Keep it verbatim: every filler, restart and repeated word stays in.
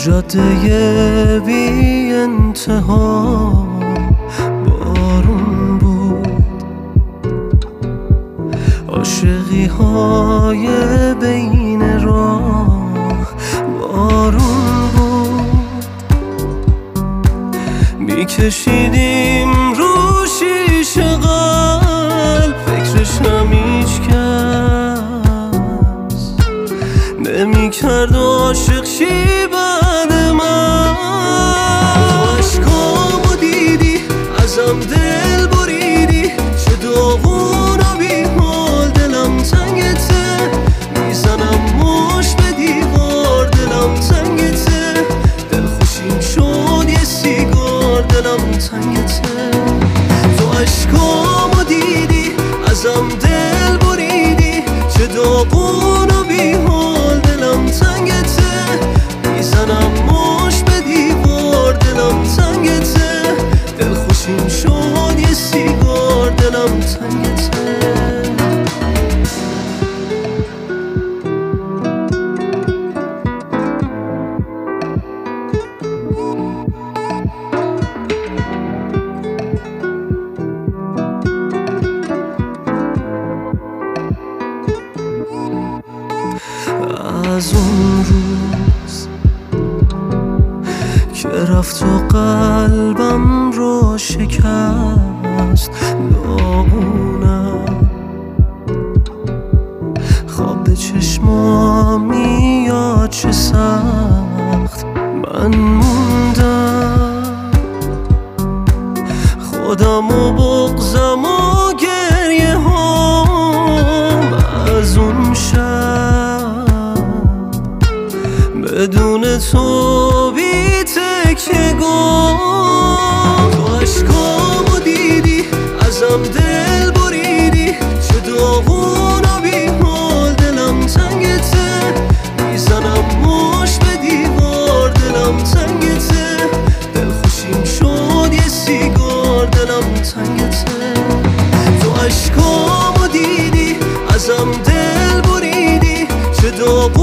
جاده بی انتها بارون بود، عاشقی های بین راه بارون بود، میکشیدیم رو شیشه قلب فکرشم هیچ کس نمیکرد عاشق شی بعد من. تو عشقامو دیدی ازم دل بریدی، چه داغون و بیحال دلم تنگته، میزنم مش به دیوار دلم تنگته، دلخوشیم شد یه سیگار دلم تنگته. تو عشقامو دیدی ازم دل بریدی، چه داغون و بیحال دلم تنگته، میزنم مش به دیوار دلم تنگته، دلخوشیم شد یه سیگار دلم تنگته. از اون روز که رفت و قلبم رو شکست، داغونم خواب به چشمام میاد چه سخت، من موندم خودم و بغضم و گریه هم از اون شب بدون تو بی تکیه‌گاه. تو عشقامو دیدی ازم دل بریدی، چه داغون و بیحال دلم تنگته، میزنم مش به دیوار دلم تنگته، دلخوشیم شد یه سیگار دلم تنگته. تو عشقامو دیدی ازم دل بریدی، چه داغون